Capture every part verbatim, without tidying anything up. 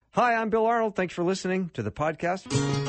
Hi, I'm Bill Arnold. Thanks for listening to the podcast.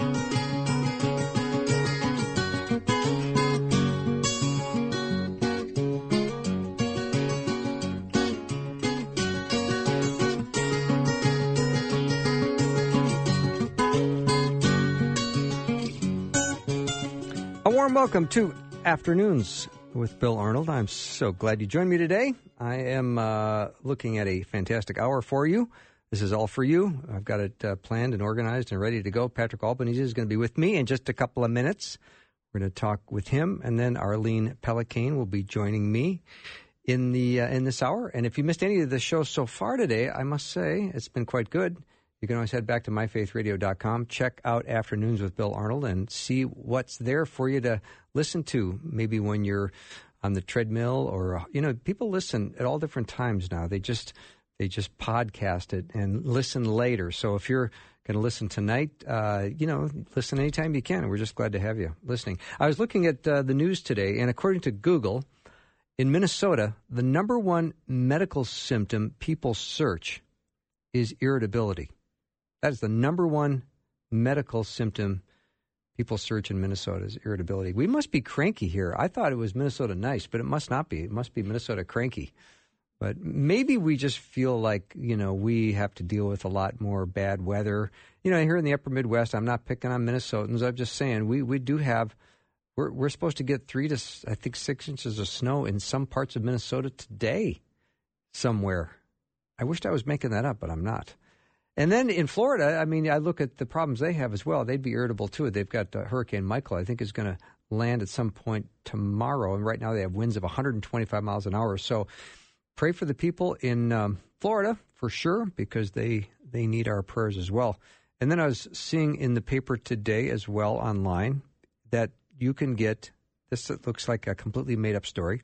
A warm welcome to Afternoons with Bill Arnold. I'm so glad you joined me today. I am uh, looking at a fantastic hour for you. This is all for you. I've got it uh, planned and organized and ready to go. Patrick Albanese is going to be with me in just a couple of minutes. We're going to talk with him, and then Arlene Pellicane will be joining me in the uh, in this hour. And if you missed any of the show so far today, I must say it's been quite good. You can always head back to my faith radio dot com, check out Afternoons with Bill Arnold, and see what's there for you to listen to, maybe when you're on the treadmill or, you know, people listen at all different times now. They just they just podcast it and listen later. So if you're going to listen tonight, uh, you know, listen anytime you can. We're just glad to have you listening. I was looking at uh, the news today, and according to Google, in Minnesota, the number one medical symptom people search is irritability. That is the number one medical symptom people search in Minnesota is irritability. We must be cranky here. I thought it was Minnesota nice, but it must not be. It must be Minnesota cranky. But maybe we just feel like, you know, we have to deal with a lot more bad weather. You know, here in the upper Midwest, I'm not picking on Minnesotans. I'm just saying we, we do have, we're, we're supposed to get three to, I think, six inches of snow in some parts of Minnesota today somewhere. I wished I was making that up, but I'm not. And then in Florida, I mean, I look at the problems they have as well. They'd be irritable, too. They've got uh, Hurricane Michael, I think, is going to land at some point tomorrow. And right now they have winds of one hundred twenty-five miles an hour. So pray for the people in um, Florida, for sure, because they, they need our prayers as well. And then I was seeing in the paper today as well online that you can get, this looks like a completely made-up story,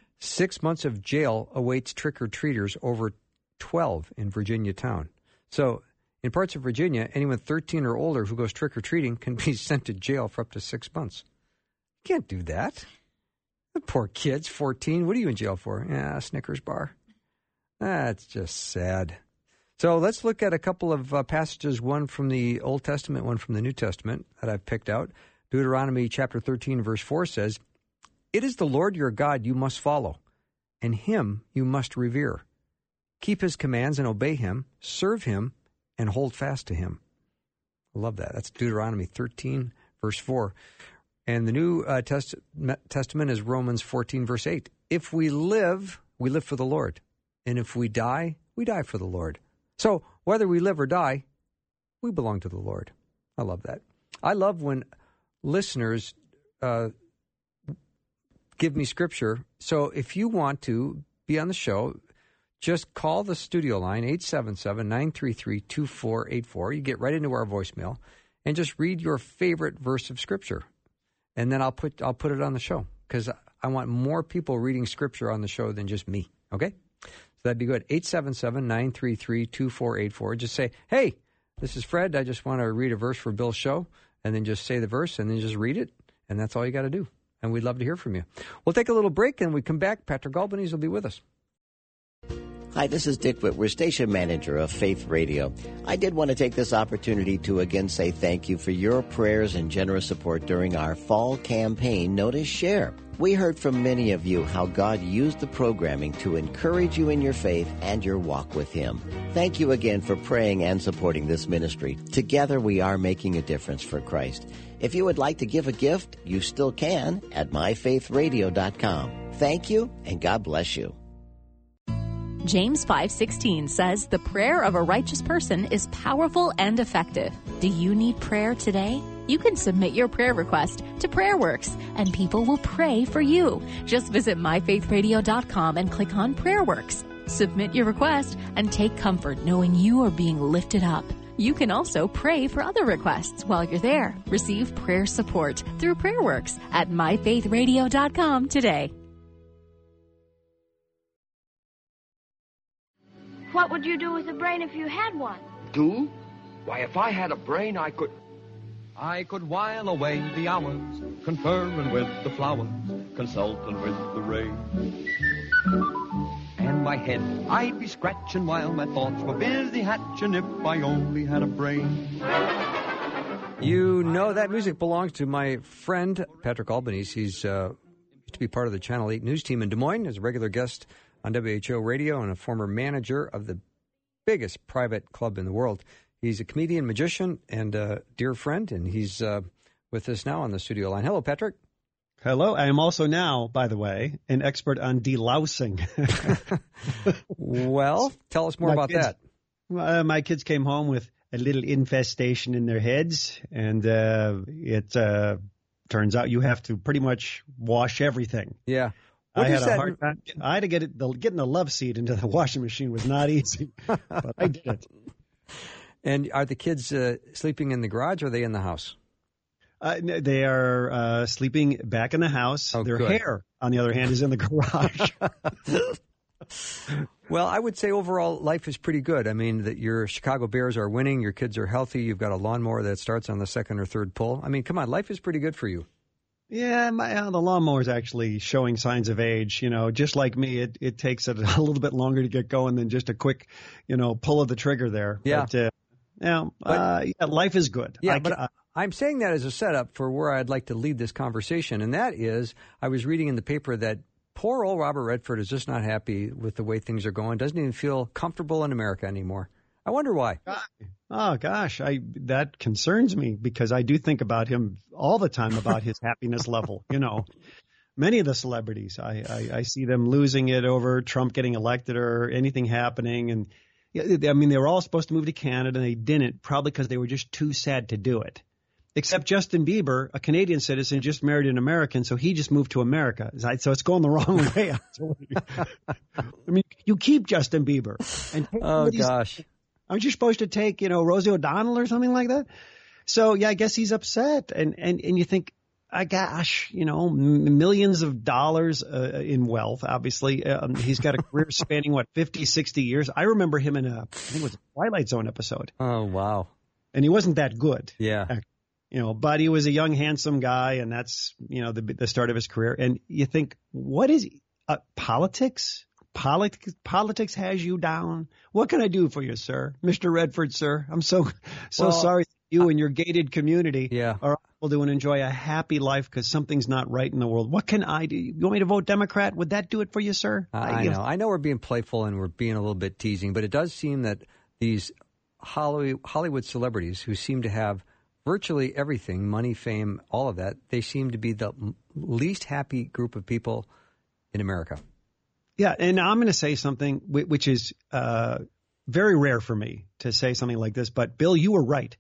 six months of jail awaits trick-or-treaters over twelve in Virginia town. So in parts of Virginia, anyone thirteen or older who goes trick-or-treating can be sent to jail for up to six months. You can't do that. The poor kids, fourteen. What are you in jail for? Yeah, Snickers bar. That's just sad. So let's look at a couple of uh, passages, one from the Old Testament, one from the New Testament that I've picked out. Deuteronomy chapter thirteen, verse four says, "It is the Lord your God you must follow, and him you must revere. Keep his commands and obey him, serve him, and hold fast to him." I love that. That's Deuteronomy thirteen, verse four. And the New uh, Test- Testament is Romans fourteen, verse eight. "If we live, we live for the Lord. And if we die, we die for the Lord." So whether we live or die, we belong to the Lord. I love that. I love when listeners uh, give me scripture. So if you want to be on the show, just call the studio line, eight seven seven, nine three three, two four eight four. You get right into our voicemail and just read your favorite verse of Scripture. And then I'll put I'll put it on the show because I want more people reading Scripture on the show than just me, okay? So that'd be good. eight seven seven, nine three three, two four eight four. Just say, "Hey, this is Fred. I just want to read a verse for Bill's show." And then just say the verse and then just read it. And that's all you got to do. And we'd love to hear from you. We'll take a little break and when we come back. Patrick Albanese will be with us. Hi, this is Dick Whitwer, station manager of Faith Radio. I did want to take this opportunity to again say thank you for your prayers and generous support during our fall campaign, Notice Share. We heard from many of you how God used the programming to encourage you in your faith and your walk with Him. Thank you again for praying and supporting this ministry. Together we are making a difference for Christ. If you would like to give a gift, you still can at my faith radio dot com. Thank you, and God bless you. James five sixteen says, "The prayer of a righteous person is powerful and effective." Do you need prayer today? You can submit your prayer request to PrayerWorks, and people will pray for you. Just visit my faith radio dot com and click on PrayerWorks. Submit your request and take comfort knowing you are being lifted up. You can also pray for other requests while you're there. Receive prayer support through PrayerWorks at my faith radio dot com today. What would you do with a brain if you had one? Do? Why, if I had a brain, I could... I could while away the hours, conferring with the flowers, consulting with the rain. And in my head. I'd be scratching while my thoughts were busy hatching if I only had a brain. You know that music belongs to my friend Patrick Albanese. He's uh, used to be part of the Channel eight news team in Des Moines as a regular guest on W H O Radio and a former manager of the biggest private club in the world. He's a comedian, magician, and a dear friend, and he's uh, with us now on the studio line. Hello, Patrick. Hello. I am also now, by the way, an expert on delousing. Well, tell us more my about kids, that. Uh, my kids came home with a little infestation in their heads, and uh, it uh, turns out you have to pretty much wash everything. Yeah. What I had that? a hard time. I had to get it. The, getting the love seat into the washing machine was not easy, but I did it. And are the kids uh, sleeping in the garage or are they in the house? Uh, they are uh, sleeping back in the house. Oh, Their good. hair, on the other hand, is in the garage. Well, I would say overall life is pretty good. I mean, that your Chicago Bears are winning, your kids are healthy, you've got a lawnmower that starts on the second or third pull. I mean, come on, life is pretty good for you. Yeah, my, uh, the lawnmower is actually showing signs of age. You know, just like me, it, it takes it a little bit longer to get going than just a quick, you know, pull of the trigger there. Yeah. But, uh, yeah, But- uh, yeah, life is good. Yeah, I, but uh, I'm saying that as a setup for where I'd like to lead this conversation, and that is I was reading in the paper that poor old Robert Redford is just not happy with the way things are going, doesn't even feel comfortable in America anymore. I wonder why. oh gosh, I that concerns me because I do think about him all the time about his happiness level. You know, many of the celebrities, I, I, I see them losing it over Trump getting elected or anything happening, and I mean they were all supposed to move to Canada and they didn't, probably because they were just too sad to do it. Except Justin Bieber, a Canadian citizen, just married an American, so he just moved to America. So it's going the wrong way. I mean, you keep Justin Bieber. And Oh, gosh. Aren't you supposed to take, you know, Rosie O'Donnell or something like that? So, yeah, I guess he's upset. And, and, and you think, ah, gosh, you know, m- millions of dollars uh, in wealth, obviously. Um, he's got a career spanning, what, fifty, sixty years. I remember him in a, I think it was a Twilight Zone episode. Oh, wow. And he wasn't that good. Yeah. You know, but he was a young, handsome guy, and that's, you know, the the start of his career. And you think, what is uh, politics? Politics politics has you down. What can I do for you, sir, Mister Redford, sir? I'm so so Well, sorry you and your gated community Yeah. are able to enjoy a happy life because something's not right in the world. What can I do? You want me to vote Democrat? Would that do it for you, sir? I, I know. I know we're being playful and we're being a little bit teasing, but it does seem that these Hollywood, Hollywood celebrities who seem to have virtually everything, money, fame, all of that, they seem to be the least happy group of people in America. Yeah, and I'm going to say something whi- which is uh, very rare for me to say something like this, but Bill, you were right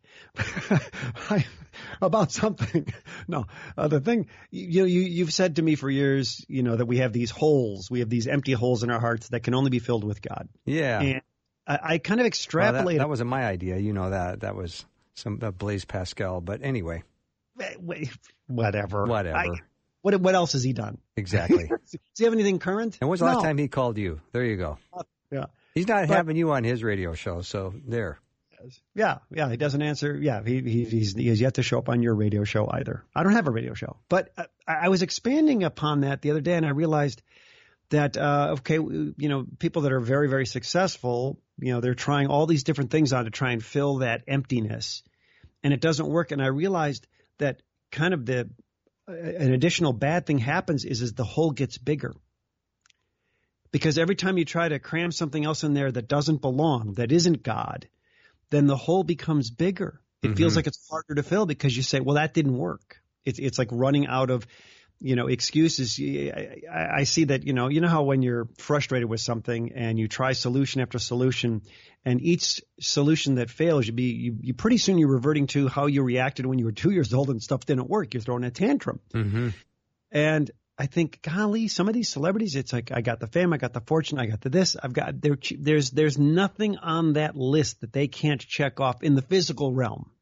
I, about something. No, uh, the thing you know, you you've said to me for years, you know, that we have these holes, we have these empty holes in our hearts that can only be filled with God. Yeah. And I, I kind of Well, extrapolated. that, that wasn't my idea. You know that. That was some uh, Blaise Pascal. But anyway, Whatever. Whatever. I, what what else has he done? exactly. Does he have anything current? And when's the No. last time he called you? There you go. Yeah. He's not But- having you on his radio show, so there. Yeah, yeah, he doesn't answer. Yeah, he, he he's he has yet to show up on your radio show either. I don't have a radio show, but uh, I, I was expanding upon that the other day, and I realized that uh, okay, you know, people that are very very successful, you know, they're trying all these different things on to try and fill that emptiness, and it doesn't work. And I realized that kind of the uh, an additional bad thing happens is is the hole gets bigger. Because every time you try to cram something else in there that doesn't belong, that isn't God, then the hole becomes bigger. It Mm-hmm. feels like it's harder to fill because you say, well, that didn't work. It's it's like running out of, you know, excuses. I, I, I see that, you know, you know how when you're frustrated with something and you try solution after solution and each solution that fails, you be, you, you pretty soon you're reverting to how you reacted when you were two years old and stuff didn't work. You're throwing a tantrum. Mm-hmm. And I think, golly, some of these celebrities, it's like, I got the fame, I got the fortune, I got the this, I've got, there, there's, there's nothing on that list that they can't check off in the physical realm.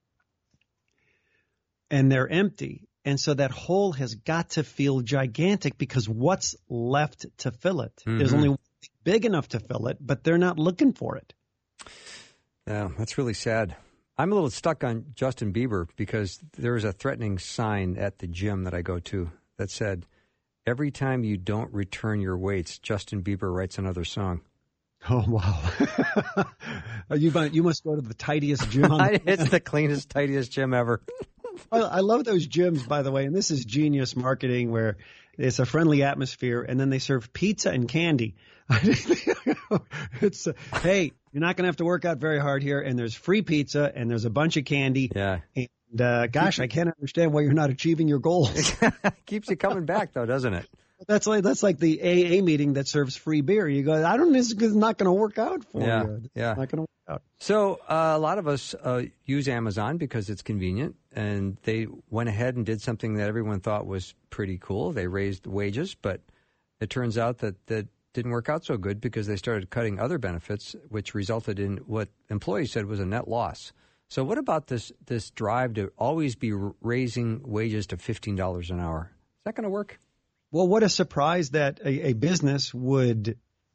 And they're empty. And so that hole has got to feel gigantic because what's left to fill it? Mm-hmm. There's only one thing big enough to fill it, but they're not looking for it. Yeah, that's really sad. I'm a little stuck on Justin Bieber because there was a threatening sign at the gym that I go to that said, every time you don't return your weights, Justin Bieber writes another song. Oh, wow. you, must, you must go to the tightest gym on the It's the cleanest, tightest gym ever. I, I love those gyms, by the way, and this is genius marketing where it's a friendly atmosphere, and then they serve pizza and candy. It's uh, hey, you're not going to have to work out very hard here, and there's free pizza, and there's a bunch of candy. Yeah. And uh, gosh, I can't understand why you're not achieving your goals. Keeps you coming back, though, doesn't it? That's like that's like the A A meeting that serves free beer. You go, I don't. This is not going to work out for yeah, you. It's yeah, not going to work out. So uh, a lot of us uh, use Amazon because it's convenient, and they went ahead and did something that everyone thought was pretty cool. They raised wages, but it turns out that that didn't work out so good because they started cutting other benefits, which resulted in what employees said was a net loss. So what about this this drive to always be raising wages to fifteen dollars an hour? Is that going to work? Well, what a surprise that a, a business would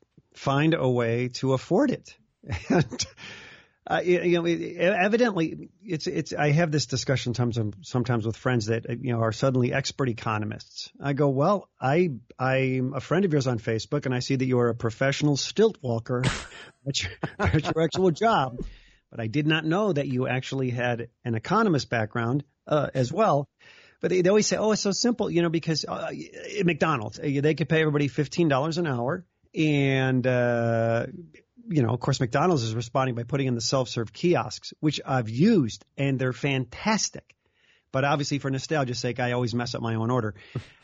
find a way to afford it. And, uh, you know, it, evidently, it's it's. I have this discussion sometimes sometimes with friends that you know are suddenly expert economists. I go, well, I I'm a friend of yours on Facebook, and I see that you are a professional stilt walker. That's your, that's your actual job. But I did not know that you actually had an economist background uh, as well. But they, they always say, oh, it's so simple, you know, because uh, at McDonald's, they could pay everybody fifteen dollars an hour. And, uh, you know, of course, McDonald's is responding by putting in the self-serve kiosks, which I've used, and they're fantastic. But obviously, for nostalgia's sake, I always mess up my own order.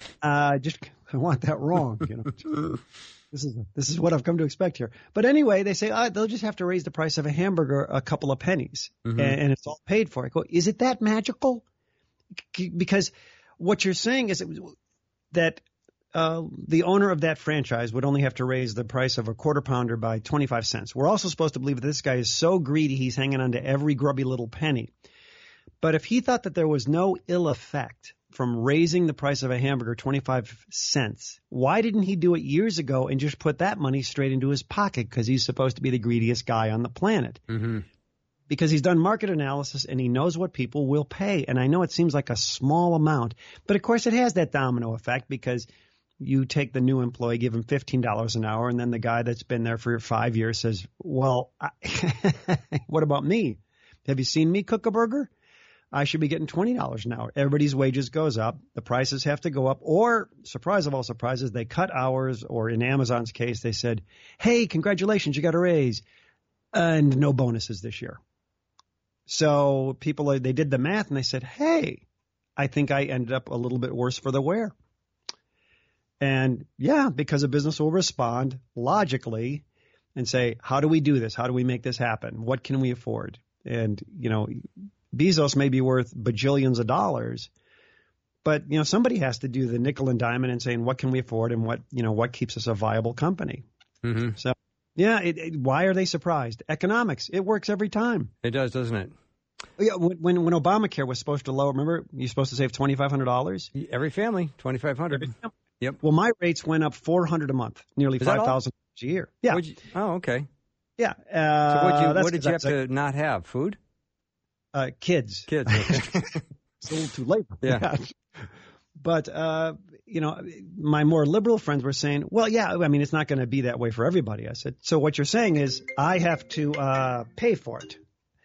Uh, just I want that wrong, you know. This is this is what I've come to expect here. But anyway, they say, oh, they'll just have to raise the price of a hamburger a couple of pennies, mm-hmm. and, and it's all paid for. I go, is it that magical? Because what you're saying is that uh, the owner of that franchise would only have to raise the price of a quarter pounder by twenty-five cents. We're also supposed to believe that this guy is so greedy he's hanging on to every grubby little penny. But if he thought that there was no ill effect from raising the price of a hamburger twenty-five cents, why didn't he do it years ago and just put that money straight into his pocket because he's supposed to be the greediest guy on the planet? Mm-hmm. Because he's done market analysis and he knows what people will pay. And I know it seems like a small amount, but of course it has that domino effect because you take the new employee, give him fifteen dollars an hour, and then the guy that's been there for five years says, well, I, what about me? Have you seen me cook a burger? I should be getting twenty dollars an hour. Everybody's wages goes up. The prices have to go up. Or, surprise of all surprises, they cut hours. Or in Amazon's case, they said, hey, congratulations, you got a raise. And no bonuses this year. So people, they did the math and they said, hey, I think I ended up a little bit worse for the wear. And yeah, because a business will respond logically and say, how do we do this? How do we make this happen? What can we afford? And, you know, Bezos may be worth bajillions of dollars, but, you know, somebody has to do the nickel and diamond and saying, what can we afford and what, you know, what keeps us a viable company? Mm-hmm. So, yeah, it, it, why are they surprised? Economics, it works every time. It does, doesn't it? Yeah, when when Obamacare was supposed to lower, remember, you're supposed to save twenty-five hundred dollars? Every family, twenty-five hundred dollars. Yep. Well, my rates went up four hundred dollars a month, nearly five thousand dollars a year. Yeah. You, oh, okay. Yeah. Uh, so what'd you, what did you have to not have? Food? Uh, kids. Kids. Okay. It's a little too late. Yeah. But, uh, you know, my more liberal friends were saying, well, yeah, I mean, it's not going to be that way for everybody. I said, so what you're saying is I have to uh, pay for it.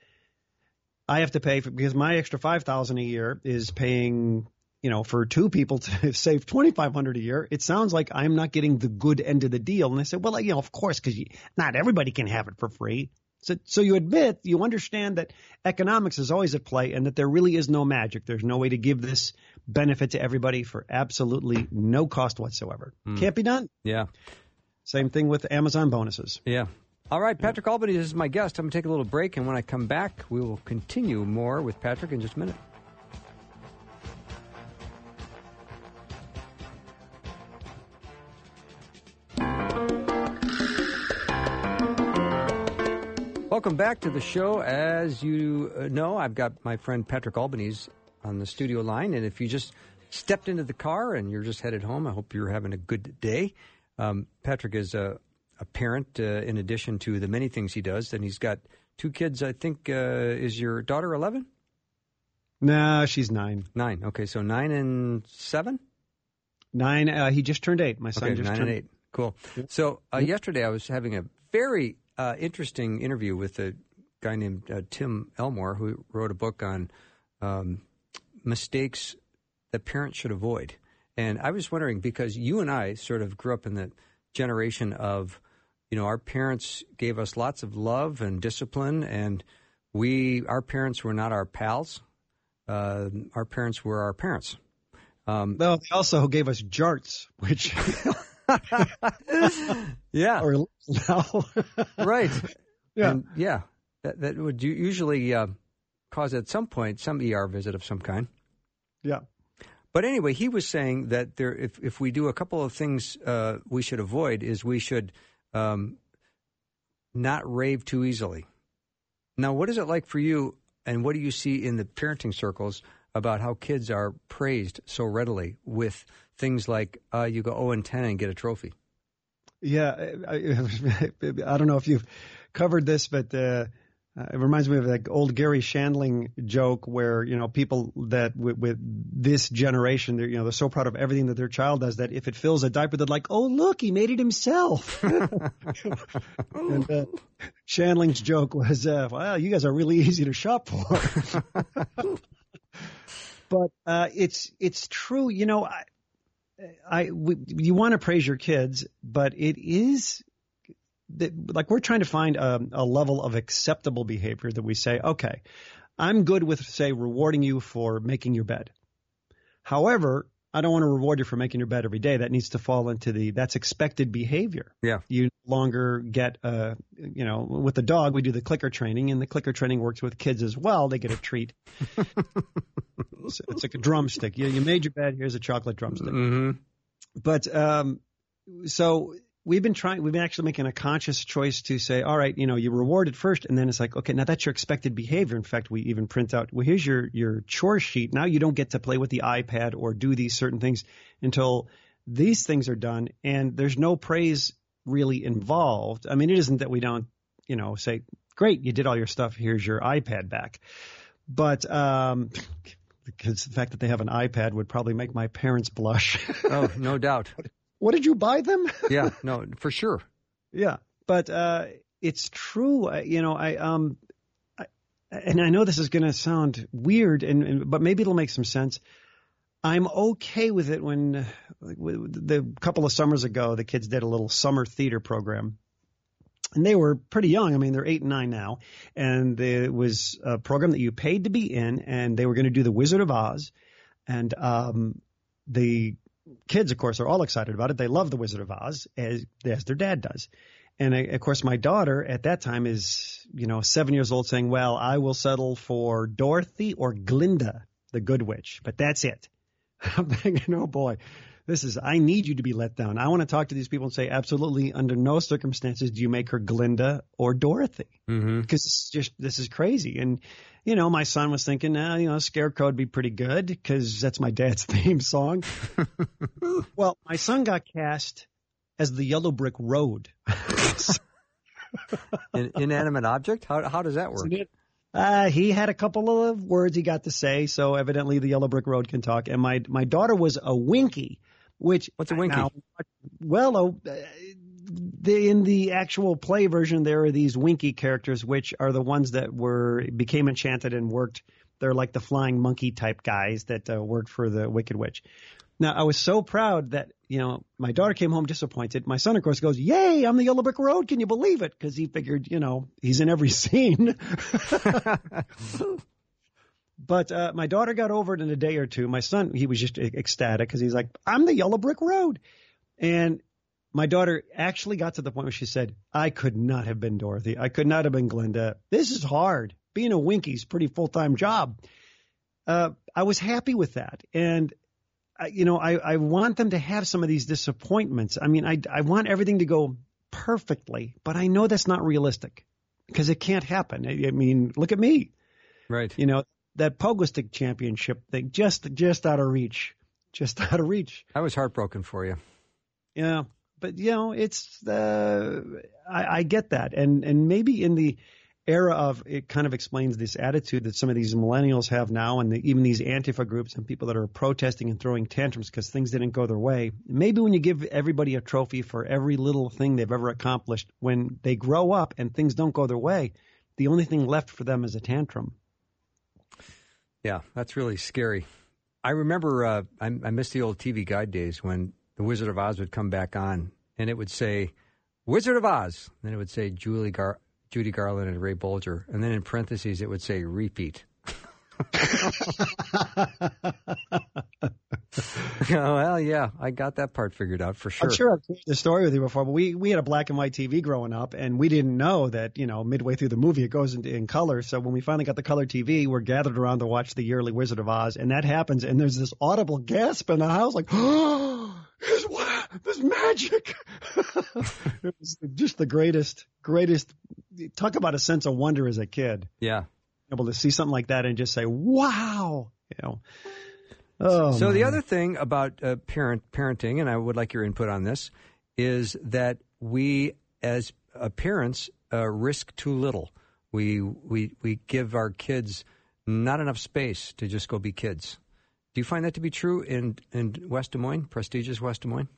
I have to pay for because my extra five thousand dollars a year is paying, you know, for two people to save twenty-five hundred dollars a year. It sounds like I'm not getting the good end of the deal. And I said, well, you know, of course, because not everybody can have it for free. So, so you admit, you understand that economics is always at play and that there really is no magic. There's no way to give this benefit to everybody for absolutely no cost whatsoever. Mm. Can't be done. Yeah. Same thing with Amazon bonuses. Yeah. All right, Patrick Albany is my guest. I'm going to take a little break, and when I come back, we will continue more with Patrick in just a minute. Welcome back to the show. As you know, I've got my friend Patrick Albanese on the studio line, and if you just stepped into the car and you're just headed home, I hope you're having a good day. Um, Patrick is a, a parent uh, in addition to the many things he does, and he's got two kids. I think, uh, is your daughter eleven? No, she's nine. Nine. Okay, so nine and seven? Nine. Uh, he just turned eight. My son okay, just nine turned and eight. Cool. Yep. So uh, yep. yesterday I was having a very uh, interesting interview with a guy named uh, Tim Elmore, who wrote a book on um, mistakes that parents should avoid. And I was wondering, because you and I sort of grew up in the generation of, you know, our parents gave us lots of love and discipline, and we, our parents were not our pals. Uh, our parents were our parents. Um, well, they also gave us jarts, which... yeah. Or now. Right. Yeah. And yeah. That, that would usually uh, cause at some point some E R visit of some kind. Yeah. But anyway, he was saying that there, if, if we do a couple of things uh, we should avoid is we should um, not rave too easily. Now, what is it like for you, and what do you see in the parenting circles about how kids are praised so readily with things like uh, you go oh and ten and get a trophy? Yeah, I, I don't know if you've covered this, but uh, it reminds me of that old Gary Shandling joke where, you know, people that with, with this generation, they're, you know, they're so proud of everything that their child does that if it fills a diaper, they're like, oh, look, he made it himself. And uh, Shandling's joke was, uh, well, you guys are really easy to shop for. But uh, it's it's true, you know, I, I we, you want to praise your kids, but it is that, like, we're trying to find a, a level of acceptable behavior that we say, okay, I'm good with, say, rewarding you for making your bed. However, I don't want to reward you for making your bed every day. That needs to fall into the, that's expected behavior. Yeah. You no longer get, uh, you know, with the dog, we do the clicker training, and the clicker training works with kids as well. They get a treat. it's, it's like a drumstick. You, you made your bed. Here's a chocolate drumstick. Mm-hmm. But um, so we've been trying, we've been actually making a conscious choice to say, all right, you know, you reward it first, and then it's like, okay, now that's your expected behavior. In fact, we even print out, well, here's your, your chore sheet. Now you don't get to play with the iPad or do these certain things until these things are done, and there's no praise really involved. I mean, it isn't that we don't, you know, say, great, you did all your stuff, here's your iPad back. But um, because the fact that they have an iPad would probably make my parents blush. Oh, no doubt. What did you buy them? Yeah, no, for sure. Yeah, but uh, it's true. I, you know, I um, I, and I know this is going to sound weird, and, and but maybe it'll make some sense. I'm okay with it when uh, the couple of summers ago, the kids did a little summer theater program. And they were pretty young. I mean, they're eight and nine now. And it was a program that you paid to be in, and they were going to do The Wizard of Oz. And um, the kids, of course, are all excited about it. They love The Wizard of Oz, as, as their dad does. And, I, of course, my daughter at that time is, you know, seven years old, saying, well, I will settle for Dorothy or Glinda, the Good Witch. But that's it. I'm thinking, oh, boy. This is, I need you to be let down. I want to talk to these people and say, absolutely, under no circumstances do you make her Glinda or Dorothy. Mm-hmm. Because it's just, this is crazy. And, you know, my son was thinking, nah, you know, Scarecrow would be pretty good because that's my dad's theme song. Well, my son got cast as the Yellow Brick Road. An inanimate object? How, how does that work? Uh, he had a couple of words he got to say, so evidently the Yellow Brick Road can talk. And my, my daughter was a Winky. Which what's a Winky? Now, well, uh, the, in the actual play version, there are these Winky characters, which are the ones that were became enchanted and worked. They're like the flying monkey type guys that uh, worked for the Wicked Witch. Now, I was so proud that, you know, my daughter came home disappointed. My son, of course, goes, "Yay! I'm the Yellow Brick Road. Can you believe it?" Because he figured, you know, he's in every scene. But uh, my daughter got over it in a day or two. My son, he was just ecstatic because he's like, I'm the Yellow Brick Road. And my daughter actually got to the point where she said, I could not have been Dorothy. I could not have been Glinda. This is hard. Being a Winky's a pretty full-time job. Uh, I was happy with that. And, I, you know, I, I want them to have some of these disappointments. I mean, I, I want everything to go perfectly, but I know that's not realistic because it can't happen. I, I mean, look at me. Right. You know, that Pogo Stick Championship thing, just just out of reach, just out of reach. I was heartbroken for you. Yeah, but you know, it's uh, I, I get that, and and maybe in the era of, it kind of explains this attitude that some of these millennials have now, and the, even these Antifa groups and people that are protesting and throwing tantrums because things didn't go their way. Maybe when you give everybody a trophy for every little thing they've ever accomplished, when they grow up and things don't go their way, the only thing left for them is a tantrum. Yeah, that's really scary. I remember uh, I, I missed the old T V guide days when The Wizard of Oz would come back on, and it would say, Wizard of Oz. And then it would say Julie Gar- Judy Garland and Ray Bolger. And then in parentheses, it would say repeat. Well, yeah, I got that part figured out for sure. I'm sure I've shared the story with you before, but we, we had a black and white T V growing up, and we didn't know that, you know, midway through the movie it goes into in color. So when we finally got the color T V, we're gathered around to watch the yearly Wizard of Oz, and that happens, and there's this audible gasp in the house, like, oh, there's, there's magic. It was just the greatest, greatest, talk about a sense of wonder as a kid. Yeah. Able to see something like that and just say, wow, you know. Oh, so man. The other thing about uh, parent parenting, and I would like your input on this, is that we as uh, parents uh, risk too little. We we we give our kids not enough space to just go be kids. Do you find that to be true in in West Des Moines, prestigious West Des Moines?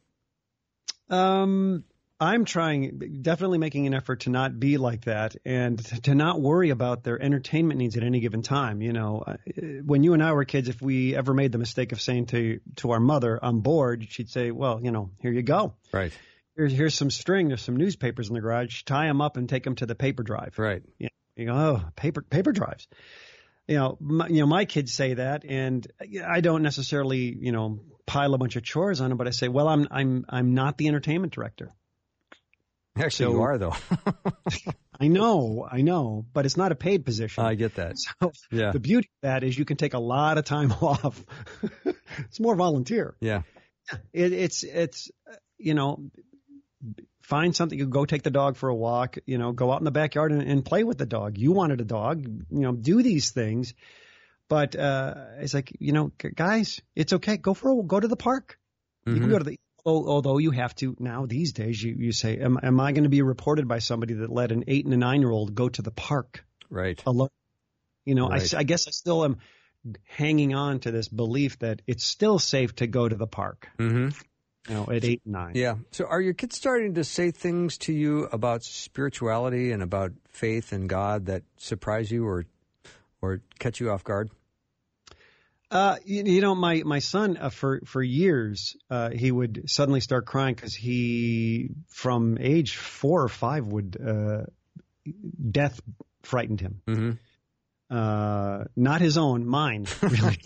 Um. I'm trying, definitely making an effort to not be like that and to not worry about their entertainment needs at any given time. You know, when you and I were kids, if we ever made the mistake of saying to to our mother, I'm bored, she'd say, well, you know, here you go. Right. Here's, here's some string. There's some newspapers in the garage. Tie them up and take them to the paper drive. Right. You know, you go, oh, paper paper drives. You know, my, you know, my kids say that, and I don't necessarily, you know, pile a bunch of chores on them, but I say, well, I'm I'm I'm not the entertainment director. Actually, so, you are, though. I know, I know, but it's not a paid position. I get that. So yeah. The beauty of that is you can take a lot of time off. It's more volunteer. Yeah. It, it's, it's, you know, find something. You go take the dog for a walk, you know, go out in the backyard and, and play with the dog. You wanted a dog, you know, do these things. But uh, it's like, you know, guys, it's okay. Go for a, go to the park. Mm-hmm. You can go to the, although you have to now these days, you, you say, am, am I going to be reported by somebody that let an eight and a nine year old go to the park right alone? You know, right. I, I guess I still am hanging on to this belief that it's still safe to go to the park. Mm-hmm. You know, at eight and nine. Yeah. So are your kids starting to say things to you about spirituality and about faith in God that surprise you or or catch you off guard? Uh, you, you know, my, my son, uh, for, for years, uh, he would suddenly start crying because he, from age four or five, would, uh, death frightened him. Mm-hmm. Uh, not his own, mine, really.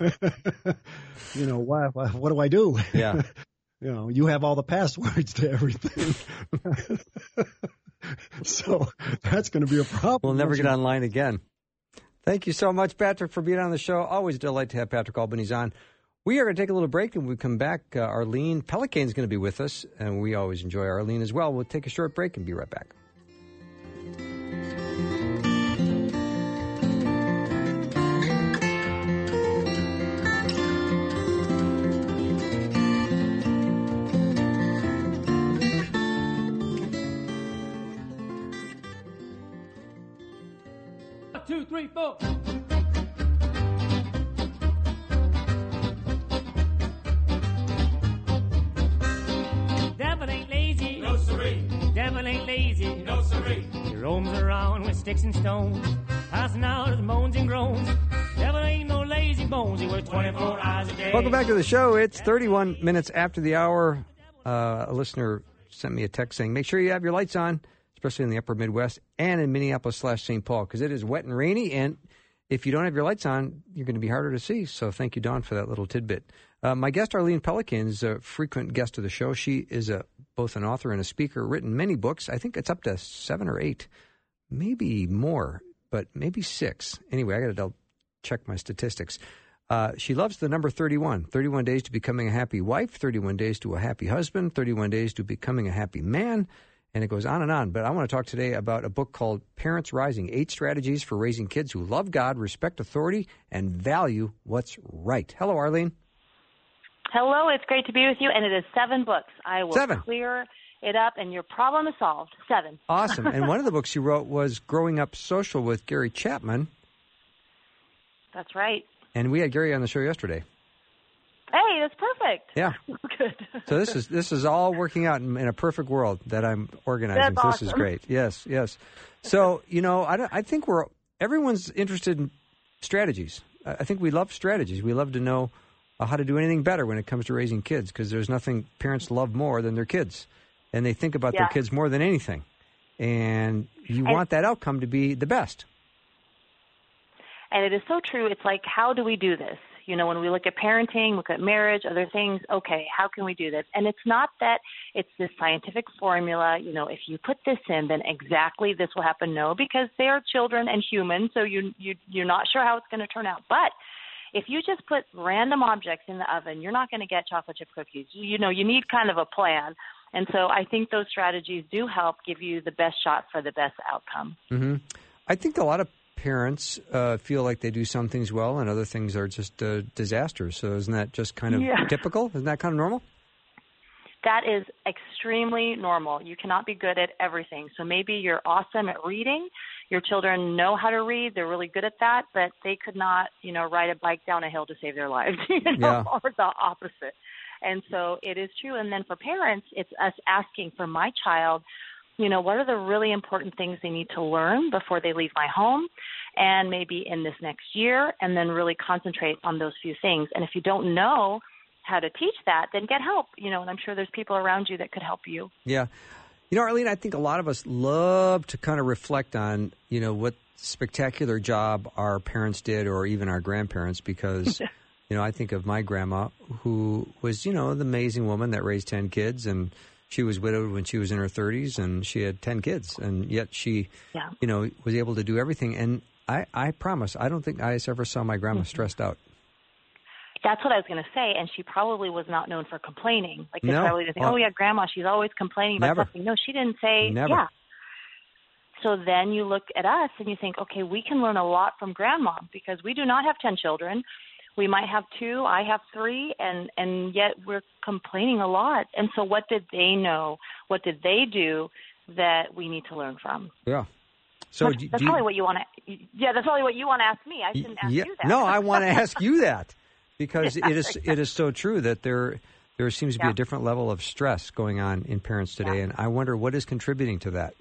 You know, what, what do I do? Yeah. You know, you have all the passwords to everything. So that's going to be a problem. We'll never get online again. Thank you so much, Patrick, for being on the show. Always a delight to have Patrick Albanese on. We are going to take a little break, and when we come back, uh, Arlene Pelican is going to be with us, and we always enjoy Arlene as well. We'll take a short break and be right back. One, two, three, four. Devil ain't lazy. No siree. Devil ain't lazy. No siree. He roams around with sticks and stones, passing out his moans and groans. Devil ain't no lazy bones. He works twenty-four hours a day. Welcome back to the show. It's thirty-one minutes after the hour. Uh, a listener sent me a text saying, make sure you have your lights on, especially in the upper Midwest and in Minneapolis slash Saint Paul, because it is wet and rainy, and if you don't have your lights on, you're going to be harder to see. So thank you, Dawn, for that little tidbit. Uh, my guest, Arlene Pelican, is a frequent guest of the show. She is a, both an author and a speaker, written many books. I think it's up to seven or eight, maybe more, but maybe six. Anyway, I got to double check my statistics. Uh, she loves the number thirty-one. thirty-one days to becoming a happy wife, thirty-one days to a happy husband, thirty-one days to becoming a happy man, and it goes on and on. But I want to talk today about a book called Parents Rising, Eight Strategies for Raising Kids Who Love God, Respect Authority, and Value What's Right. Hello, Arlene. Hello, it's great to be with you, and it is seven books. I will seven. clear it up, and your problem is solved. Seven. Awesome. And one of the books you wrote was Growing Up Social with Gary Chapman. That's right. And we had Gary on the show yesterday. Hey, that's perfect. Yeah. Good. So this is this is all working out in, in a perfect world that I'm organizing. That's so awesome. This is great. Yes, yes. So, you know, I, don't, I think we're everyone's interested in strategies. I I think we love strategies. We love to know uh, how to do anything better when it comes to raising kids, because there's nothing parents love more than their kids. And they think about Yeah. their kids more than anything. And you And- want that outcome to be the best. And it is so true. It's like, how do we do this? You know, when we look at parenting, look at marriage, other things, okay, how can we do this? And it's not that it's this scientific formula, you know, if you put this in, then exactly this will happen. No, because they are children and human, so you, you, you're not sure how it's going to turn out. But if you just put random objects in the oven, you're not going to get chocolate chip cookies. You, you know, you need kind of a plan. And so I think those strategies do help give you the best shot for the best outcome. Mm-hmm. I think a lot of parents uh, feel like they do some things well and other things are just uh, disasters. So isn't that just kind of Yeah. typical? Isn't that kind of normal? That is extremely normal. You cannot be good at everything. So maybe you're awesome at reading. Your children know how to read. They're really good at that, but they could not, you know, ride a bike down a hill to save their lives, you know, Yeah. or the opposite. And so it is true. And then for parents, it's us asking for my child, you know, what are the really important things they need to learn before they leave my home and maybe in this next year, and then really concentrate on those few things. And if you don't know how to teach that, then get help, you know, and I'm sure there's people around you that could help you. Yeah. You know, Arlene, I think a lot of us love to kind of reflect on, you know, what spectacular job our parents did or even our grandparents because, you know, I think of my grandma who was, you know, the amazing woman that raised ten kids, and she was widowed when she was in her thirties, and she had ten kids, and yet she, Yeah. you know, was able to do everything. And I, I promise, I don't think I ever saw my grandma Mm-hmm. stressed out. That's what I was going to say, and she probably was not known for complaining. Like, they No. probably didn't think, Well, oh, yeah, Grandma, she's always complaining about never. something. No, she didn't say, Never. yeah. So then you look at us and you think, okay, we can learn a lot from Grandma because we do not have ten children. We might have two, I have three, and, and yet we're complaining a lot. And so what did they know? What did they do that we need to learn from? Yeah. So that's do, that's do you- probably what you want to. Yeah, that's probably what you want to ask me. I shouldn't ask yeah, you that. No, I want to ask you that because Yeah, it is it is so true that there there seems to be Yeah. a different level of stress going on in parents today, Yeah. and I wonder what is contributing to that.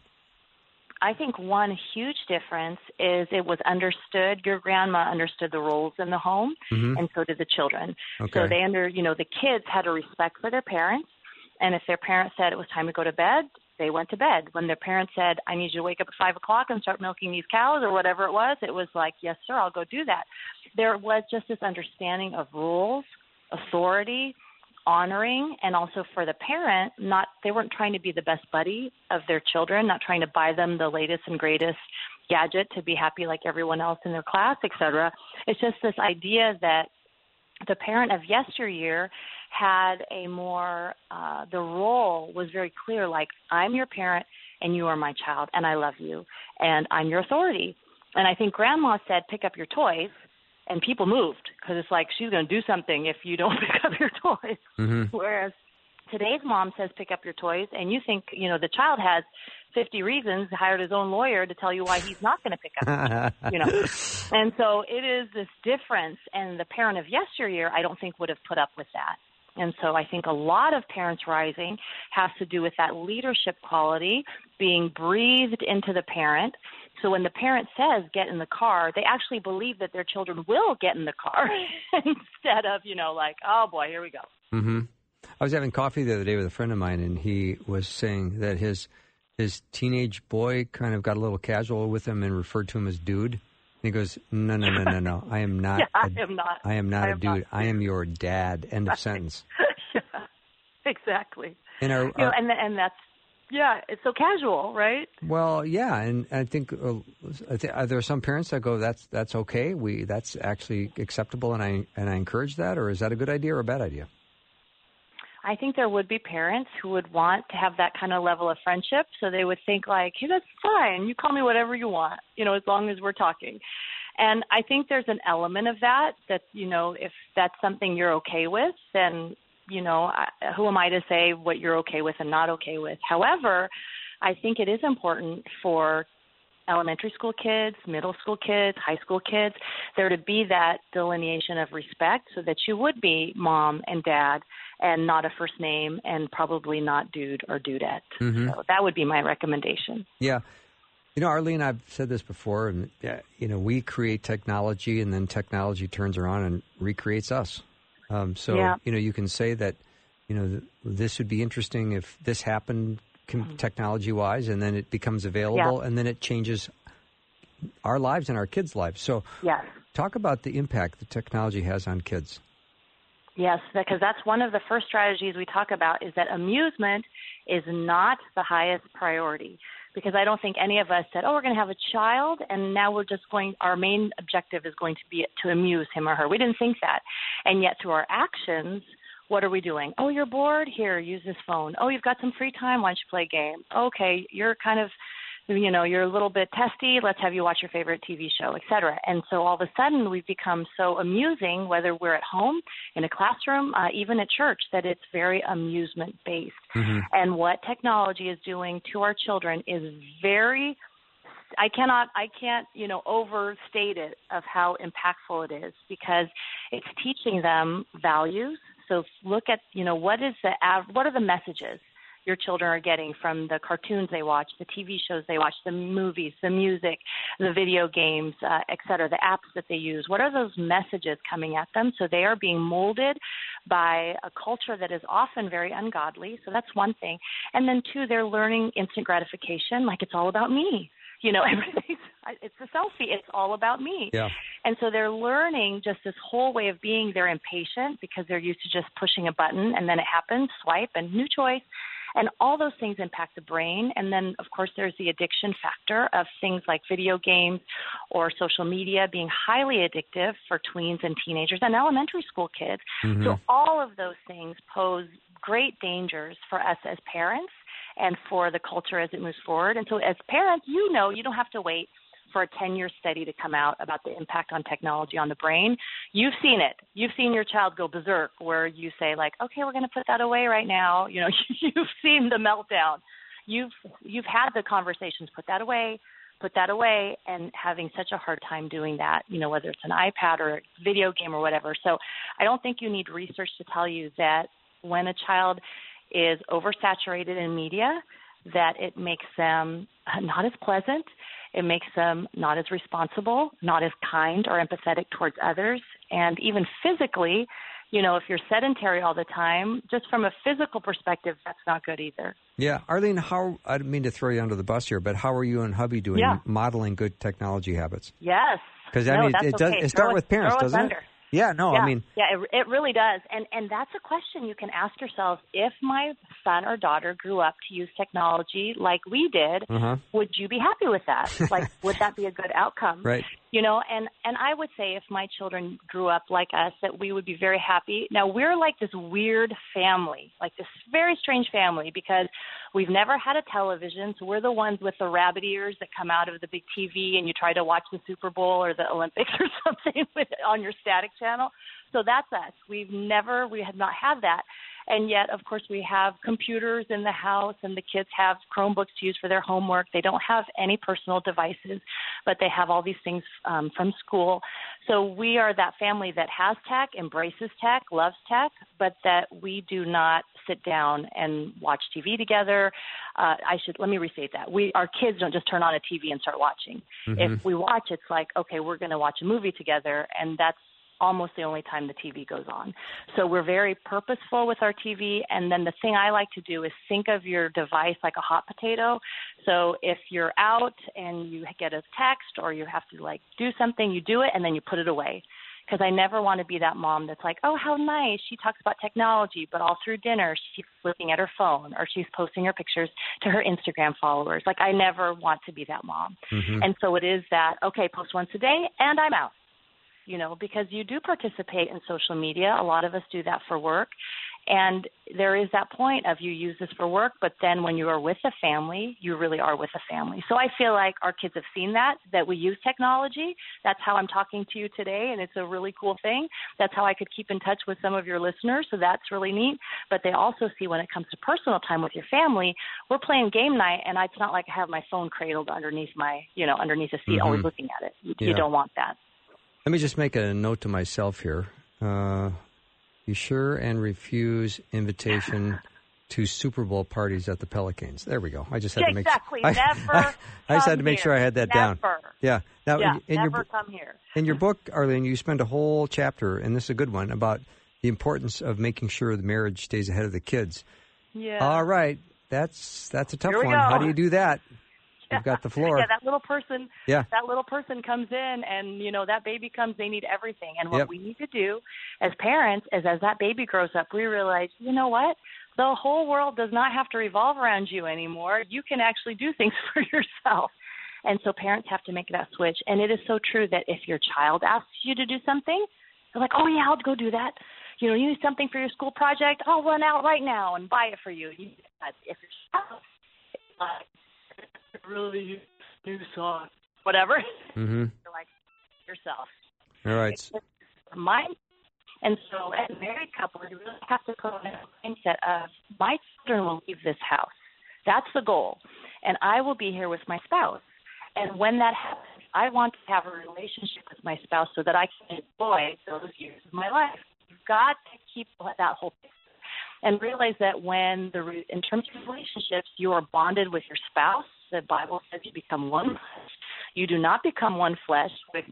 I think one huge difference is it was understood. Your grandma understood the roles in the home, Mhm. and so did the children. Okay. So they under, you know, the kids had a respect for their parents, and if their parents said it was time to go to bed, they went to bed. When their parents said, "I need you to wake up at five o'clock and start milking these cows," or whatever it was, it was like, "Yes, sir, I'll go do that." There was just this understanding of rules, authority, honoring, and also for the parent, not they weren't trying to be the best buddy of their children, not trying to buy them the latest and greatest gadget to be happy like everyone else in their class, et cetera. It's just this idea that the parent of yesteryear had a more, uh, the role was very clear, like, I'm your parent and you are my child and I love you and I'm your authority. And I think Grandma said, pick up your toys. And people moved because it's like she's going to do something if you don't pick up your toys. Mhm. Whereas today's mom says pick up your toys, and you think, you know, the child has fifty reasons, hired his own lawyer to tell you why he's not going to pick up, you know. And so it is this difference, and the parent of yesteryear, I don't think would have put up with that. And so I think a lot of parents rising has to do with that leadership quality being breathed into the parent. So when the parent says, get in the car, they actually believe that their children will get in the car instead of, you know, like, oh, boy, here we go. Mm-hmm. I was having coffee the other day with a friend of mine, and he was saying that his his teenage boy kind of got a little casual with him and referred to him as dude. And he goes, no, no, no, no, no. I am not. Yeah, I a- am not. I am not I a am dude. not. I am your dad. End of sentence. Yeah, exactly. And our, You know, our- and and that's yeah, it's so casual, right? well, yeah, and I think uh, I th- uh, there are some parents that go, "That's that's okay. We that's actually acceptable," and I and I encourage that. Or is that a good idea or a bad idea? I think there would be parents who would want to have that kind of level of friendship, so they would think like, "Hey, that's fine. You call me whatever you want, you know, as long as we're talking." And I think there's an element of that that, you know, if that's something you're okay with, then you know, I, who am I to say what you're okay with and not okay with? However, I think it is important for elementary school kids, middle school kids, high school kids, there to be that delineation of respect so that you would be mom and dad and not a first name and probably not dude or dudette. Mm-hmm. So that would be my recommendation. Yeah. You know, Arlene, I've said this before, and, uh, you know, we create technology and then technology turns around and recreates us. Um, so, yeah. you know, you can say that, you know, th- this would be interesting if this happened com- technology-wise, and then it becomes available, yeah. and then it changes our lives and our kids' lives. So yes. talk about the impact that technology has on kids. Yes, because that's one of the first strategies we talk about is that amusement is not the highest priority. Because I don't think any of us said, oh, we're going to have a child, and now we're just going, our main objective is going to be to amuse him or her. We didn't think that. And yet through our actions, what are we doing? Oh, you're bored? Here, use this phone. Oh, you've got some free time? Why don't you play a game? Okay, you're kind of, you know, you're a little bit testy. Let's have you watch your favorite T V show, et cetera. And so all of a sudden we've become so amusing, whether we're at home, in a classroom, uh, even at church, that it's very amusement-based. Mm-hmm. And what technology is doing to our children is very, I cannot, I can't, you know, overstate it of how impactful it is because it's teaching them values. So look at, you know, what is the, what are the messages your children are getting from the cartoons they watch, the T V shows they watch, the movies, the music, the video games, uh, et cetera, the apps that they use. What are those messages coming at them? So they are being molded by a culture that is often very ungodly. So that's one thing. And then two, they're learning instant gratification, like it's all about me. You know, everything's, it's a selfie. It's all about me. Yeah. And so they're learning just this whole way of being. They're impatient because they're used to just pushing a button and then it happens, swipe, and new choice. And all those things impact the brain. And then, of course, there's the addiction factor of things like video games or social media being highly addictive for tweens and teenagers and elementary school kids. Mm-hmm. So all of those things pose great dangers for us as parents and for the culture as it moves forward. And so as parents, you know, you don't have to wait for a ten-year study to come out about the impact on technology on the brain. You've seen it. You've seen your child go berserk where you say, like, okay, we're going to put that away right now. You know, you've seen the meltdown. You've you've had the conversations, put that away, put that away, and having such a hard time doing that, you know, whether it's an iPad or a video game or whatever. So I don't think you need research to tell you that when a child is oversaturated in media, that it makes them not as pleasant. It makes them not as responsible, not as kind or empathetic towards others. And even physically, you know, if you're sedentary all the time, just from a physical perspective, that's not good either. Yeah. Arlene, how, I didn't mean to throw you under the bus here, but how are you and hubby doing yeah. modeling good technology habits? Yes. Because, I no, mean, it, does, okay. it starts with parents, doesn't under. it? Yeah, no, yeah, I mean. Yeah, it, it really does. And and that's a question you can ask yourself. If my son or daughter grew up to use technology like we did, uh-huh. would you be happy with that? Like, would that be a good outcome? Right. You know, and, and I would say if my children grew up like us, that we would be very happy. Now, we're like this weird family, like this very strange family, because we've never had a television, so we're the ones with the rabbit ears that come out of the big T V and you try to watch the Super Bowl or the Olympics or something with, on your static channel. So that's us. We've never, we have not had that. And yet, of course, we have computers in the house and the kids have Chromebooks to use for their homework. They don't have any personal devices, but they have all these things um, from school. So we are that family that has tech, embraces tech, loves tech, but that we do not sit down and watch T V together. Uh, I should, let me restate that. We, our kids don't just turn on a T V and start watching. Mm-hmm. If we watch, it's like, okay, we're going to watch a movie together, and that's almost the only time the T V goes on. So we're very purposeful with our T V. And then the thing I like to do is think of your device like a hot potato. So if you're out and you get a text or you have to like do something, you do it and then you put it away. Because I never want to be that mom that's like, oh, how nice. She talks about technology, but all through dinner, she's looking at her phone or she's posting her pictures to her Instagram followers. Like, I never want to be that mom. Mm-hmm. And so it is that, okay, post once a day and I'm out. You know, because you do participate in social media. A lot of us do that for work. And there is that point of you use this for work, but then when you are with a family, you really are with a family. So I feel like our kids have seen that, that we use technology. That's how I'm talking to you today, and it's a really cool thing. That's how I could keep in touch with some of your listeners, so that's really neat. But they also see when it comes to personal time with your family, we're playing game night, and it's not like I have my phone cradled underneath my, you know, underneath the seat, mm-hmm. always looking at it. You, yeah. you don't want that. Let me just make a note to myself here. Uh, be sure and refuse invitation to Super Bowl parties at the Pelicans. There we go. I just had to make exactly. I, Never. I, I just had to make here. sure I had that never. down. Yeah. Now, yeah, in, in never your, come here. In your book, Arlene, you spend a whole chapter, and this is a good one, about the importance of making sure the marriage stays ahead of the kids. Yeah. All right. That's that's a tough one. Go. How do you do that? You've got the floor. Yeah, that little person. Yeah. That little person comes in, and you know that baby comes. They need everything, and what yep. we need to do as parents is, as that baby grows up, we realize, you know what? The whole world does not have to revolve around you anymore. You can actually do things for yourself, and so parents have to make that switch. And it is so true that if your child asks you to do something, they're like, "Oh yeah, I'll go do that." You know, you need something for your school project. I'll run out right now and buy it for you. you if your child is like, really new song, whatever. Mm-hmm. You're like yourself. All right. Mine. And so, as a married couple, you really have to put on a mindset of my children will leave this house. That's the goal, and I will be here with my spouse. And when that happens, I want to have a relationship with my spouse so that I can enjoy those years of my life. You've got to keep that whole picture. And realize that when the re- in terms of relationships, you are bonded with your spouse. The Bible says you become one flesh. You do not become one flesh with.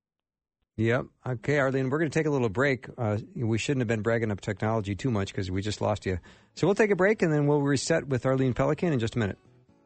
Yep. Okay, Arlene, we're going to take a little break. Uh, we shouldn't have been bragging up technology too much because we just lost you. So we'll take a break, and then we'll reset with Arlene Pelican in just a minute.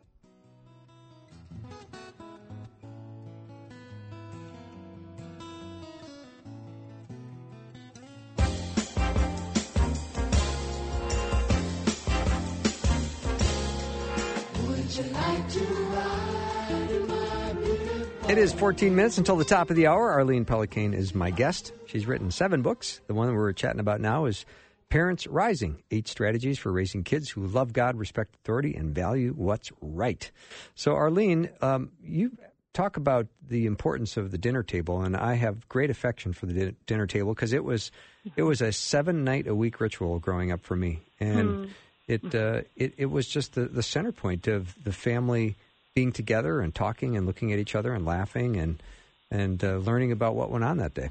It is fourteen minutes until the top of the hour. Arlene Pelican is my guest. She's written seven books. The one that we're chatting about now is Parents Rising, Eight Strategies for Raising Kids Who Love God, Respect Authority, and Value What's Right. So, Arlene, um, you talk about the importance of the dinner table, and I have great affection for the di- dinner table because it was it was a seven-night-a-week ritual growing up for me. And mm. it, uh, it it was just the, the center point of the family being together and talking and looking at each other and laughing and and uh, learning about what went on that day.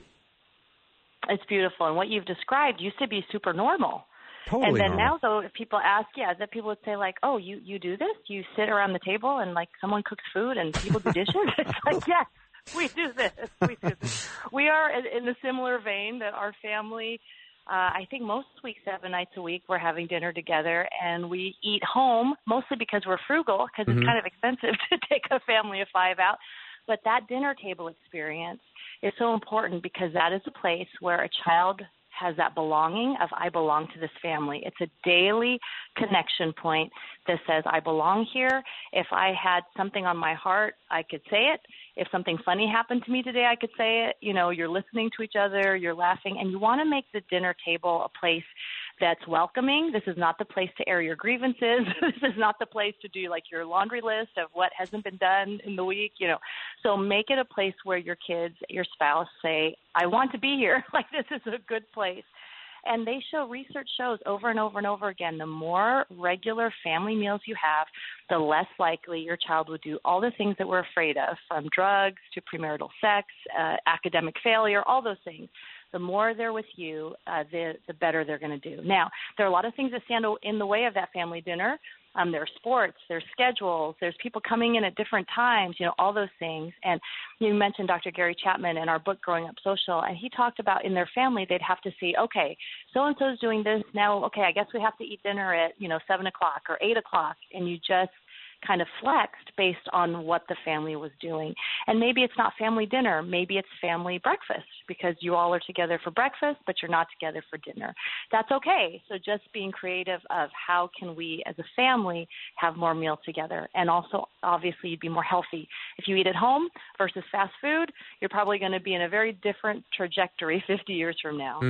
It's beautiful. And what you've described used to be super normal. Totally And then normal. now, though, if people ask, yeah, that people would say, like, oh, you, you do this? You sit around the table and, like, someone cooks food and people do dishes? It's like, yes, we do this. We do this. We are in, in a similar vein that our family, uh, I think most weeks, seven nights a week, we're having dinner together, and we eat home, mostly because we're frugal, because mm-hmm. it's kind of expensive to take a family of five out. But that dinner table experience is so important because that is a place where a child has that belonging of I belong to this family. It's a daily connection point that says I belong here. If I had something on my heart, I could say it. If something funny happened to me today, I could say it. You know, you're listening to each other, you're laughing, and you want to make the dinner table a place that's welcoming. This is not the place to air your grievances. This is not the place to do like your laundry list of what hasn't been done in the week, you know. So make it a place where your kids, your spouse say, I want to be here. Like this is a good place. And they show, research shows over and over and over again, the more regular family meals you have, the less likely your child would do all the things that we're afraid of, from drugs to premarital sex, uh, academic failure, all those things. The more they're with you, uh, the, the better they're going to do. Now, there are a lot of things that stand in the way of that family dinner. Um, there's sports, there's schedules, there's people coming in at different times, you know, all those things. And you mentioned Doctor Gary Chapman in our book, Growing Up Social, and he talked about in their family they'd have to see, okay, so-and-so's doing this now, okay, I guess we have to eat dinner at, you know, seven o'clock or eight o'clock, and you just kind of flexed based on what the family was doing. And maybe it's not family dinner. Maybe it's family breakfast because you all are together for breakfast, but you're not together for dinner. That's okay. So just being creative of how can we as a family have more meals together. And also, obviously, you'd be more healthy. If you eat at home versus fast food, you're probably going to be in a very different trajectory fifty years from now. Mm-hmm.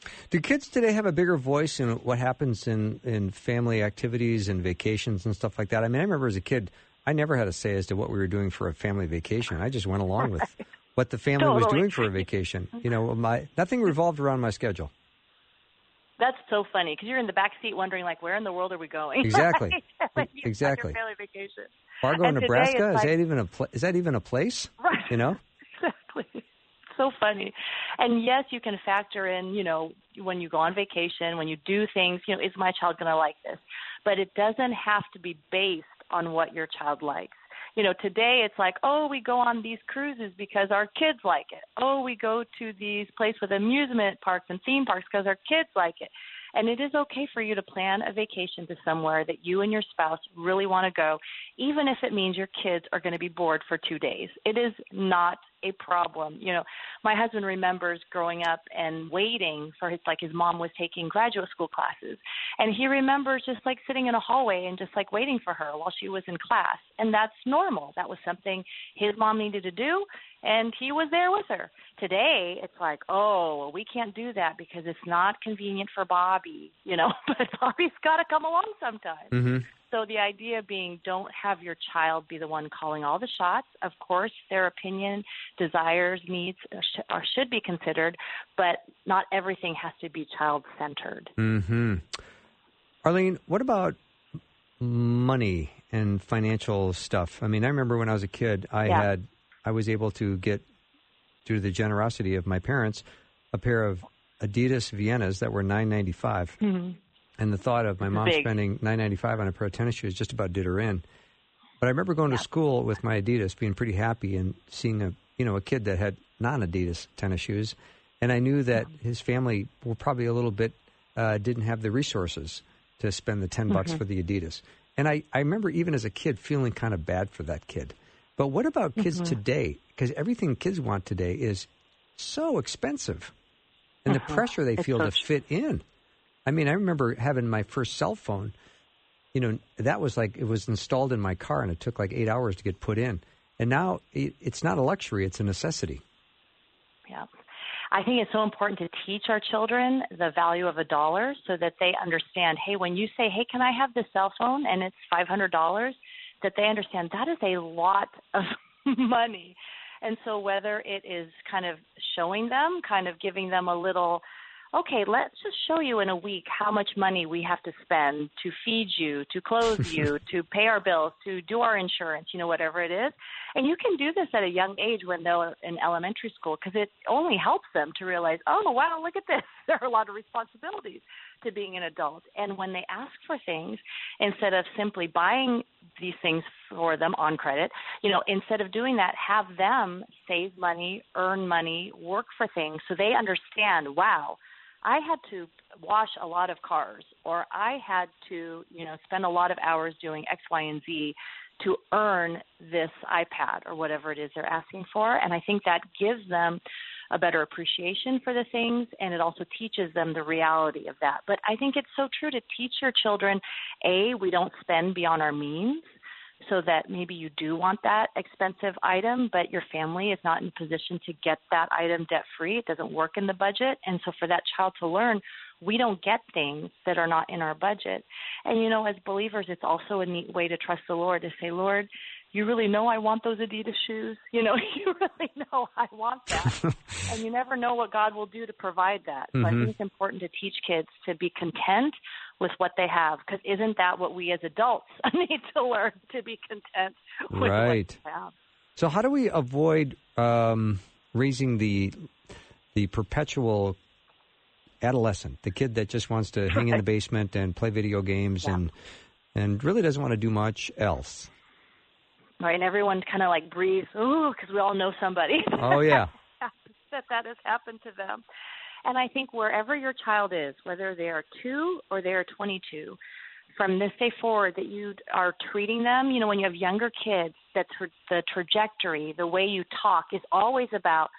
Do kids today have a bigger voice in what happens in, in family activities and vacations and stuff like that? I mean, I remember as a kid, I never had a say as to what we were doing for a family vacation. I just went along with what the family Totally. was doing for a vacation. You know, my nothing revolved around my schedule. That's so funny because you're in the back seat wondering, like, where in the world are we going? Exactly. Like, you Exactly. got your family vacation. Fargo, And today Nebraska, it's is like- that even a pla- is that even a place? Right. You know? Exactly. So funny. And yes, you can factor in, you know, when you go on vacation, when you do things, you know, is my child going to like this? But it doesn't have to be based on what your child likes. You know, today it's like, oh, we go on these cruises because our kids like it. Oh, we go to these places with amusement parks and theme parks because our kids like it. And it is okay for you to plan a vacation to somewhere that you and your spouse really want to go, even if it means your kids are going to be bored for two days. It is not a problem. You know, my husband remembers growing up and waiting for his, like his mom was taking graduate school classes. And he remembers just like sitting in a hallway and just like waiting for her while she was in class. And that's normal. That was something his mom needed to do. And he was there with her. Today, it's like, oh, well, we can't do that because it's not convenient for Bobby, you know, but Bobby's got to come along sometime. Mm-hmm. So the idea being don't have your child be the one calling all the shots. Of course, their opinion, desires, needs are, sh- are should be considered, but not everything has to be child-centered. Mm-hmm. Arlene, what about money and financial stuff? I mean, I remember when I was a kid, I Yeah. had I was able to get, due to the generosity of my parents, a pair of Adidas Viennas that were nine ninety-five. Mm-hmm. And the thought of my mom Big. spending nine ninety-five on a pair of tennis shoes just about did her in. But I remember going Yeah. to school with my Adidas, being pretty happy, and seeing a you know a kid that had non-Adidas tennis shoes, and I knew that his family were probably a little bit uh, didn't have the resources to spend the ten bucks Mm-hmm. for the Adidas. And I, I remember even as a kid feeling kind of bad for that kid. But what about kids Mm-hmm. today? Because everything kids want today is so expensive, and Mhm. the pressure they It's feel so to fit in. I mean, I remember having my first cell phone. You know, that was like it was installed in my car, and it took like eight hours to get put in. And now it, it's not a luxury; it's a necessity. Yeah. I think it's so important to teach our children the value of a dollar so that they understand, hey, when you say, hey, can I have this cell phone and it's five hundred dollars, that they understand that is a lot of money. And so whether it is kind of showing them, kind of giving them a little, okay, let's just show you in a week how much money we have to spend to feed you, to clothe you, to pay our bills, to do our insurance, you know, whatever it is. And you can do this at a young age when they're in elementary school because it only helps them to realize, oh, wow, look at this. There are a lot of responsibilities to being an adult. And when they ask for things, instead of simply buying these things for them on credit, you know, instead of doing that, have them save money, earn money, work for things so they understand, wow, I had to wash a lot of cars, or I had to, you know, spend a lot of hours doing X, Y, and Z to earn this iPad or whatever it is they're asking for. And I think that gives them a better appreciation for the things, and it also teaches them the reality of that. But I think it's so true to teach your children, A, we don't spend beyond our means, so that maybe you do want that expensive item, but your family is not in a position to get that item debt-free. It doesn't work in the budget. And so for that child to learn, we don't get things that are not in our budget. And, you know, as believers, it's also a neat way to trust the Lord, to say, Lord, you really know I want those Adidas shoes. You know, you really know I want that. And you never know what God will do to provide that. So Mm-hmm. I think it's important to teach kids to be content with what they have, because isn't that what we as adults need to learn, to be content with Right. what we have? So, how do we avoid um, raising the the perpetual adolescent, the kid that just wants to hang in the basement and play video games Yeah. and and really doesn't want to do much else? Right, and everyone kind of like breathes, ooh, because we all know somebody. Oh, yeah. that that has happened to them. And I think wherever your child is, whether they are two or they are twenty-two, from this day forward that you are treating them, you know, when you have younger kids, that tra- the trajectory, the way you talk is always about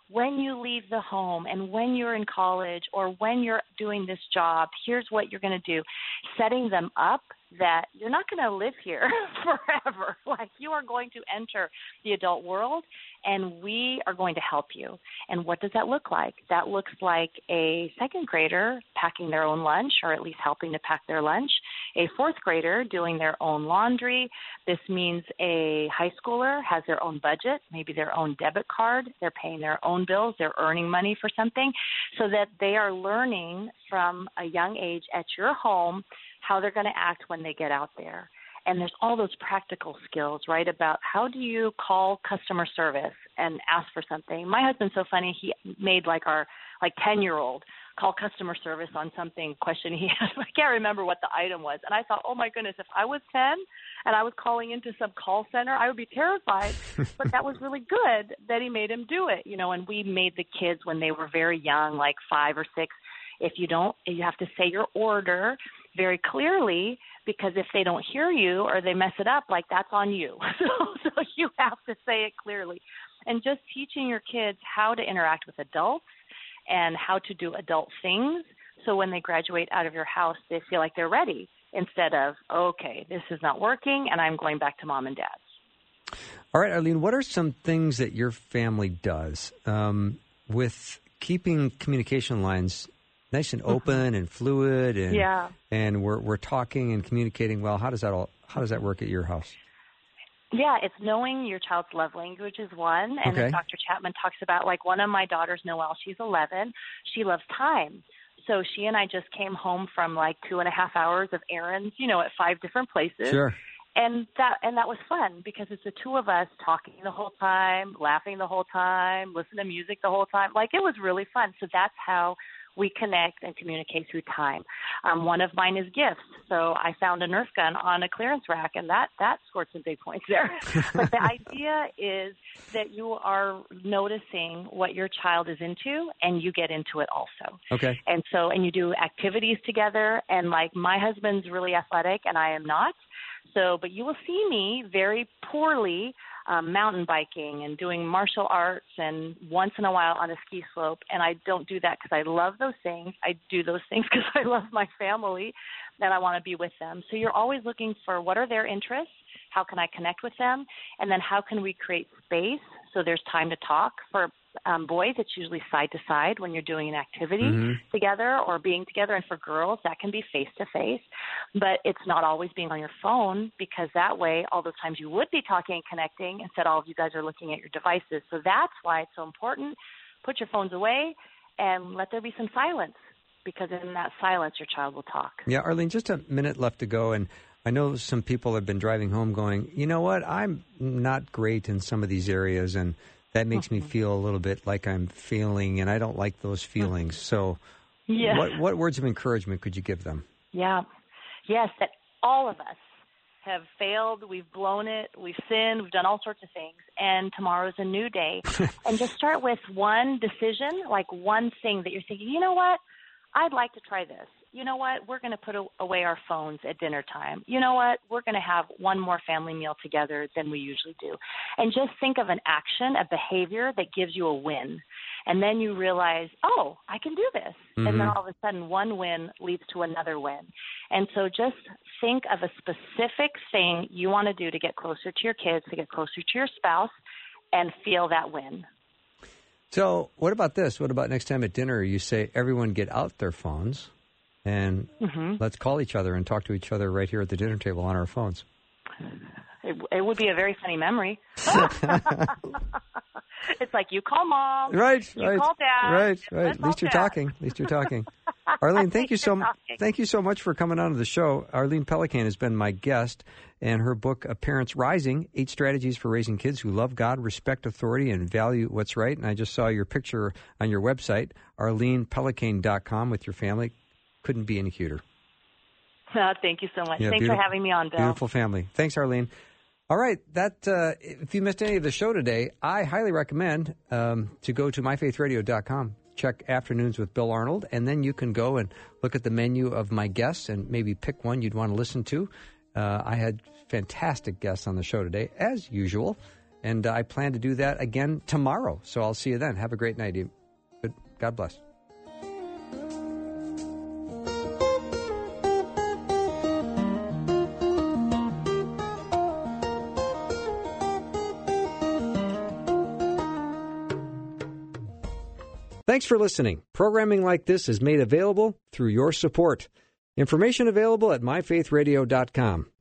when you leave the home and when you're in college or when you're doing this job, here's what you're going to do. Setting them up that you're not going to live here forever. Like, you are going to enter the adult world, and we are going to help you. And what does that look like? That looks like a second grader packing their own lunch, or at least helping to pack their lunch, a fourth grader doing their own laundry. This means a high schooler has their own budget, maybe their own debit card. They're paying their own bills. They're earning money for something, so that they are learning from a young age at your home how they're going to act when they get out there. And there's all those practical skills, right, about how do you call customer service and ask for something. My husband's so funny. He made like our like ten-year-old call customer service on something question he had. I can't remember what the item was. And I thought, oh, my goodness, if I was ten and I was calling into some call center, I would be terrified. But that was really good that he made him do it, you know, and we made the kids when they were very young, like five or six. If you don't, you have to say your order very clearly, because if they don't hear you or they mess it up, like, that's on you. So, so you have to say it clearly. And just teaching your kids how to interact with adults and how to do adult things, so when they graduate out of your house, they feel like they're ready, instead of, okay, this is not working and I'm going back to mom and dad's. All right, Arlene, what are some things that your family does um, with keeping communication lines nice and open mm-hmm. and fluid, and yeah. and we're we're talking and communicating well? How does that all how does that work at your house? Yeah, it's knowing your child's love language is one, and okay. as Doctor Chapman talks about, like, one of my daughters, Noelle, she's eleven, she loves time. So she and I just came home from like two and a half hours of errands, you know, at five different places. Sure. And that and that was fun, because it's the two of us talking the whole time, laughing the whole time, listening to music the whole time. Like, it was really fun. So that's how we connect and communicate through time. Um, one of mine is gifts. So I found a Nerf gun on a clearance rack, and that, that scored some big points there. But the idea is that you are noticing what your child is into, and you get into it also. Okay. And so, and you do activities together, and like, my husband's really athletic and I am not. So, but you will see me very poorly um, mountain biking and doing martial arts, and once in a while on a ski slope. And I don't do that because I love those things. I do those things because I love my family and I want to be with them. So you're always looking for, what are their interests? How can I connect with them? And then how can we create space so there's time to talk? For um, boys, it's usually side to side when you're doing an activity mm-hmm. together or being together. And for girls, that can be face to face. But it's not always being on your phone, because that way, all those times you would be talking and connecting, instead all of you guys are looking at your devices. So that's why it's so important. Put your phones away and let there be some silence, because in that silence, your child will talk. Yeah, Arlene, just a minute left to go. And I know some people have been driving home going, you know what, I'm not great in some of these areas, and that makes mm-hmm. me feel a little bit like I'm failing, and I don't like those feelings. So yeah. what, what words of encouragement could you give them? Yeah. Yes, that all of us have failed, we've blown it, we've sinned, we've done all sorts of things, and tomorrow's a new day. And just start with one decision, like one thing that you're thinking, you know what, I'd like to try this. You know what, we're going to put away our phones at dinner time. You know what, we're going to have one more family meal together than we usually do. And just think of an action, a behavior that gives you a win. And then you realize, oh, I can do this. Mm-hmm. And then all of a sudden, one win leads to another win. And so just think of a specific thing you want to do to get closer to your kids, to get closer to your spouse, and feel that win. So what about this? What about next time at dinner you say, everyone get out their phones and mm-hmm. let's call each other and talk to each other right here at the dinner table on our phones? It, it would be a very funny memory. It's like, you call mom, right, you right, call dad, right, right. At least you're dad. talking. At least you're talking. Arlene, thank you so much. Thank you so much for coming on to the show. Arlene Pellicane has been my guest, and her book, A Parent's Rising: Eight Strategies for Raising Kids Who Love God, Respect Authority, and Value What's Right. And I just saw your picture on your website, arlene pellicane dot com, with your family. Couldn't be any cuter. Oh, thank you so much. Yeah, Thanks for having me on, Bill. Beautiful family. Thanks, Arlene. All right. That uh, if you missed any of the show today, I highly recommend um, to go to my faith radio dot com. Check Afternoons with Bill Arnold, and then you can go and look at the menu of my guests and maybe pick one you'd want to listen to. Uh, I had fantastic guests on the show today, as usual. And uh, I plan to do that again tomorrow. So I'll see you then. Have a great night. Good. God bless. Thanks for listening. Programming like this is made available through your support. Information available at my faith radio dot com.